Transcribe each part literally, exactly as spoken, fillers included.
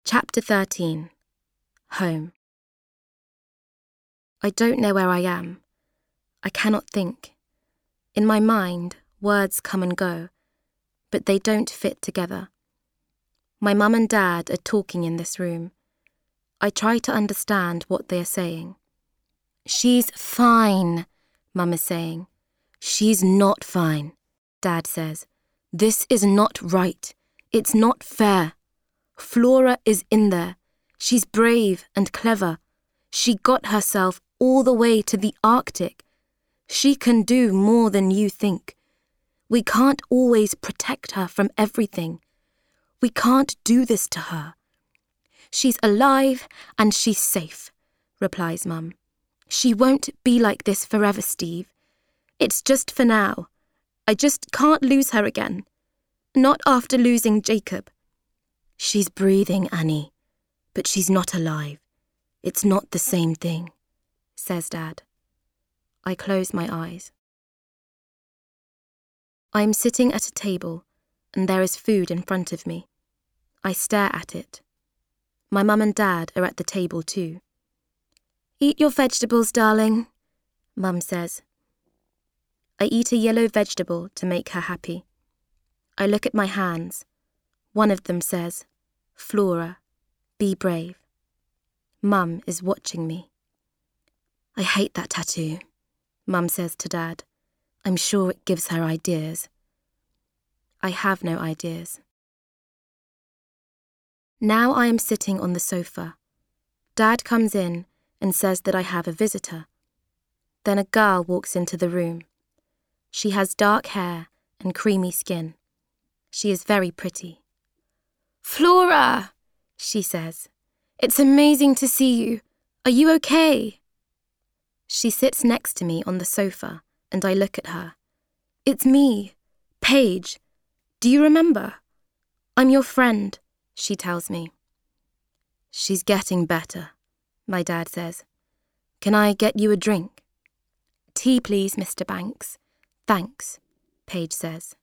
Chapter thirteen. Home. I don't know where I am. I cannot think. In my mind, words come and go, but they don't fit together. My mum and dad are talking in this room. I try to understand what they are saying. She's fine, Mum is saying. She's not fine, Dad says. This is not right. It's not fair. Flora is in there. She's brave and clever. She got herself all the way to the Arctic. She can do more than you think. We can't always protect her from everything. We can't do this to her. She's alive and she's safe, replies Mum. She won't be like this forever, Steve. It's just for now. I just can't lose her again. Not after losing Jacob. She's breathing, Annie, but she's not alive. It's not the same thing, says Dad. I close my eyes. I am sitting at a table, and there is food in front of me. I stare at it. My mum and Dad are at the table too. Eat your vegetables, darling, Mum says. I eat a yellow vegetable to make her happy. I look at my hands. One of them says, Flora, be brave. Mum is watching me. I hate that tattoo, Mum says to Dad. I'm sure it gives her ideas. I have no ideas. Now I am sitting on the sofa. Dad comes in and says that I have a visitor. Then a girl walks into the room. She has dark hair and creamy skin. She is very pretty. Flora, she says. It's amazing to see you. Are you okay? She sits next to me on the sofa and I look at her. It's me, Paige. Do you remember? I'm your friend, she tells me. She's getting better, my dad says. Can I get you a drink? Tea, please, Mister Banks. Thanks, Paige says.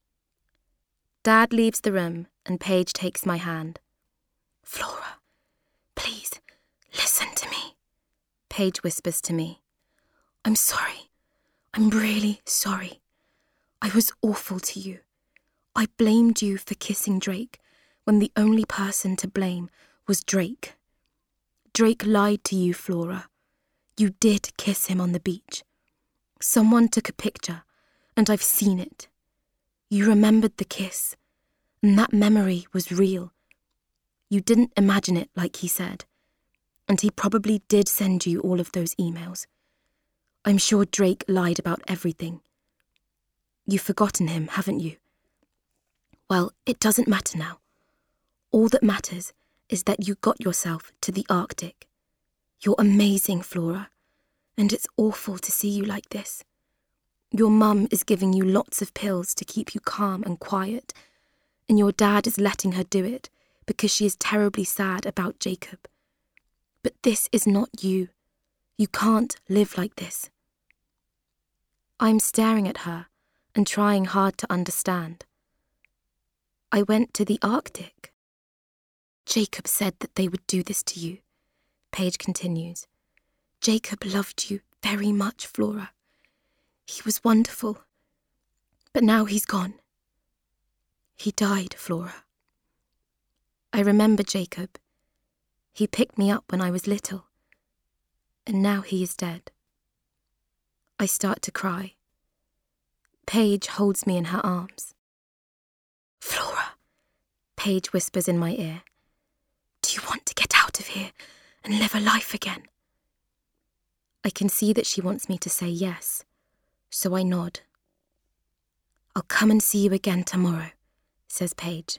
Dad leaves the room and Paige takes my hand. Flora, please, listen to me, Paige whispers to me. I'm sorry. I'm really sorry. I was awful to you. I blamed you for kissing Drake when the only person to blame was Drake. Drake lied to you, Flora. You did kiss him on the beach. Someone took a picture, and I've seen it. You remembered the kiss, and that memory was real. You didn't imagine it like he said, and he probably did send you all of those emails. I'm sure Drake lied about everything. You've forgotten him, haven't you? Well, it doesn't matter now. All that matters is that you got yourself to the Arctic. You're amazing, Flora, and it's awful to see you like this. Your mum is giving you lots of pills to keep you calm and quiet, and your dad is letting her do it because she is terribly sad about Jacob. But this is not you. You can't live like this. I'm staring at her and trying hard to understand. I went to the Arctic. Jacob said that they would do this to you, Paige continues. Jacob loved you very much, Flora. He was wonderful. But now he's gone. He died, Flora. I remember Jacob. He picked me up when I was little. And now he is dead. I start to cry. Paige holds me in her arms. Flora, Paige whispers in my ear. Do you want to get out of here and live a life again? I can see that she wants me to say yes, so I nod. I'll come and see you again tomorrow, says Paige.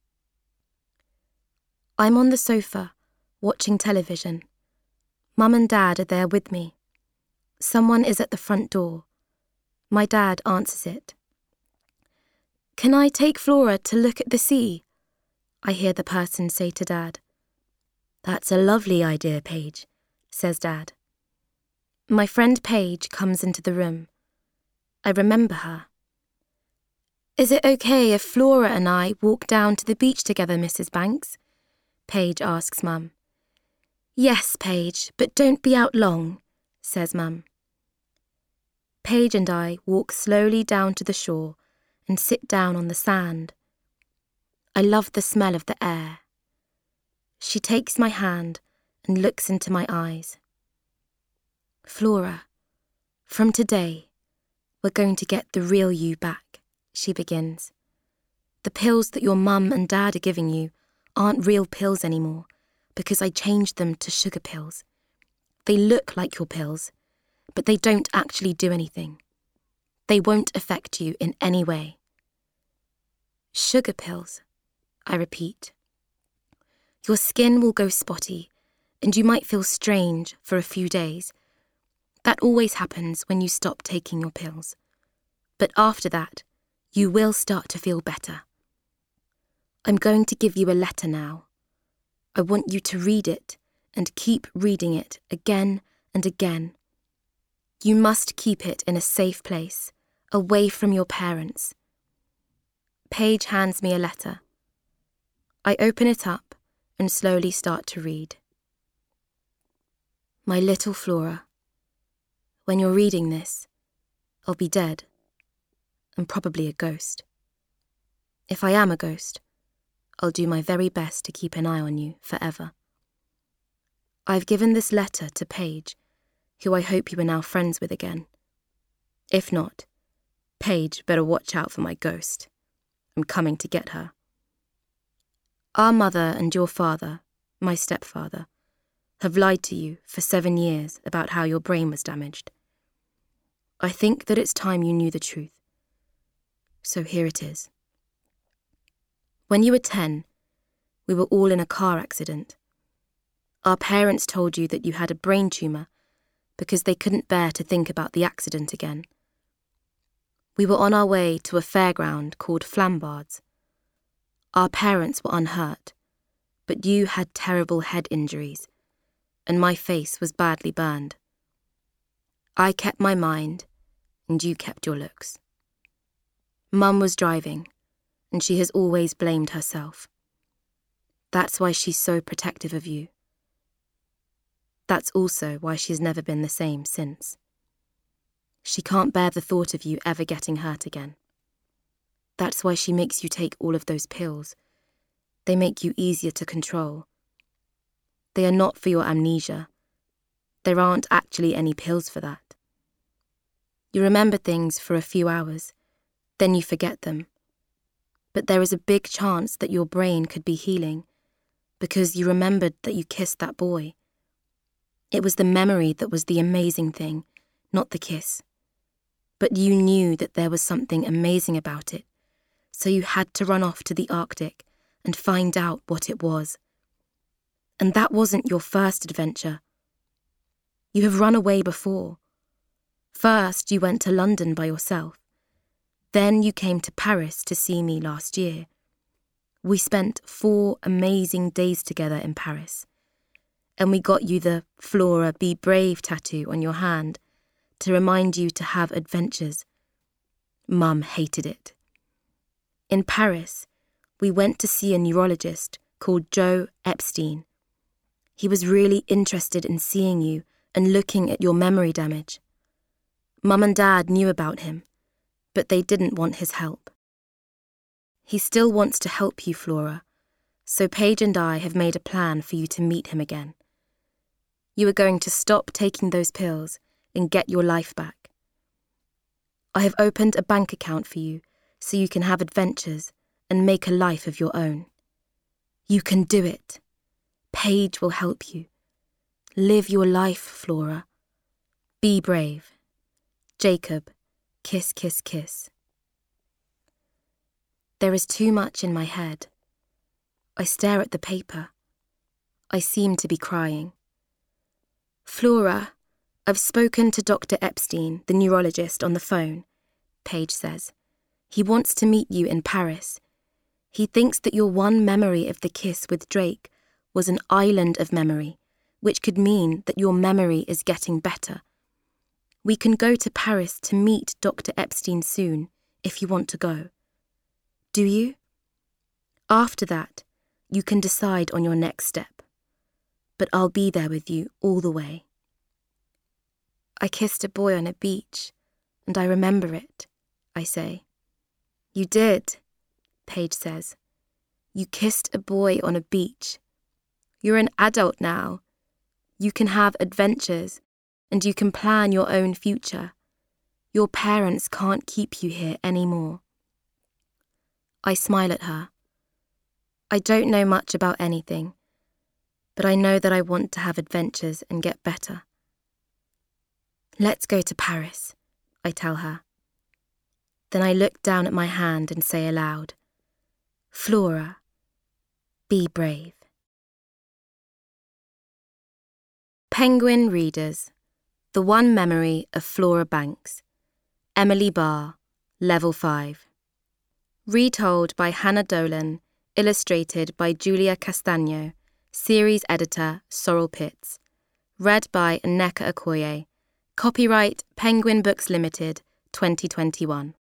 I'm on the sofa, watching television. Mum and Dad are there with me. Someone is at the front door. My dad answers it. Can I take Flora to look at the sea? I hear the person say to Dad. That's a lovely idea, Paige, says Dad. My friend Paige comes into the room. I remember her. Is it okay if Flora and I walk down to the beach together, Missus Banks? Paige asks Mum. Yes, Paige, but don't be out long, says Mum. Paige and I walk slowly down to the shore and sit down on the sand. I love the smell of the air. She takes my hand and looks into my eyes. Flora, from today, we're going to get the real you back, she begins. The pills that your mum and dad are giving you aren't real pills anymore because I changed them to sugar pills. They look like your pills, but they don't actually do anything. They won't affect you in any way. Sugar pills, I repeat. Your skin will go spotty, and you might feel strange for a few days. That always happens when you stop taking your pills. But after that, you will start to feel better. I'm going to give you a letter now. I want you to read it and keep reading it again and again. You must keep it in a safe place, away from your parents. Paige hands me a letter. I open it up and slowly start to read. My little Flora, when you're reading this, I'll be dead and probably a ghost. If I am a ghost, I'll do my very best to keep an eye on you forever. I've given this letter to Paige, who I hope you are now friends with again. If not, Paige better watch out for my ghost. I'm coming to get her. Our mother and your father, my stepfather, have lied to you for seven years about how your brain was damaged. I think that it's time you knew the truth. So here it is. When you were ten, we were all in a car accident. Our parents told you that you had a brain tumour because they couldn't bear to think about the accident again. We were on our way to a fairground called Flambards. Our parents were unhurt, but you had terrible head injuries, and my face was badly burned. I kept my mind, and you kept your looks. Mum was driving, and she has always blamed herself. That's why she's so protective of you. That's also why she's never been the same since. She can't bear the thought of you ever getting hurt again. That's why she makes you take all of those pills. They make you easier to control. They are not for your amnesia. There aren't actually any pills for that. You remember things for a few hours, then you forget them. But there is a big chance that your brain could be healing because you remembered that you kissed that boy. It was the memory that was the amazing thing, not the kiss. But you knew that there was something amazing about it, so you had to run off to the Arctic and find out what it was. And that wasn't your first adventure. You have run away before. First, you went to London by yourself. Then you came to Paris to see me last year. We spent four amazing days together in Paris. And we got you the Flora Be Brave tattoo on your hand to remind you to have adventures. Mum hated it. In Paris, we went to see a neurologist called Joe Epstein. He was really interested in seeing you and looking at your memory damage. Mum and Dad knew about him, but they didn't want his help. He still wants to help you, Flora, so Paige and I have made a plan for you to meet him again. You are going to stop taking those pills and get your life back. I have opened a bank account for you so you can have adventures and make a life of your own. You can do it. Paige will help you. Live your life, Flora. Be brave. Jacob, kiss, kiss, kiss. There is too much in my head. I stare at the paper. I seem to be crying. Flora, I've spoken to Doctor Epstein, the neurologist, on the phone, Paige says. He wants to meet you in Paris. He thinks that your one memory of the kiss with Drake was an island of memory, which could mean that your memory is getting better. We can go to Paris to meet Doctor Epstein soon, if you want to go. Do you? After that, You can decide on your next step, but I'll be there with you all the way. I kissed a boy on a beach, and I remember it, I say. You did, Paige says. You kissed a boy on a beach. You're an adult now. You can have adventures, and you can plan your own future. Your parents can't keep you here anymore. I smile at her. I don't know much about anything, but I know that I want to have adventures and get better. Let's go to Paris, I tell her. Then I look down at my hand and say aloud, Flora, be brave. Penguin Readers, The One Memory of Flora Banks, Emily Barr, Level five. Retold by Hannah Dolan, illustrated by Julia Castagno, series editor Sorrel Pitts. Read by Nneka Okoye. Copyright Penguin Books Limited, twenty twenty-one.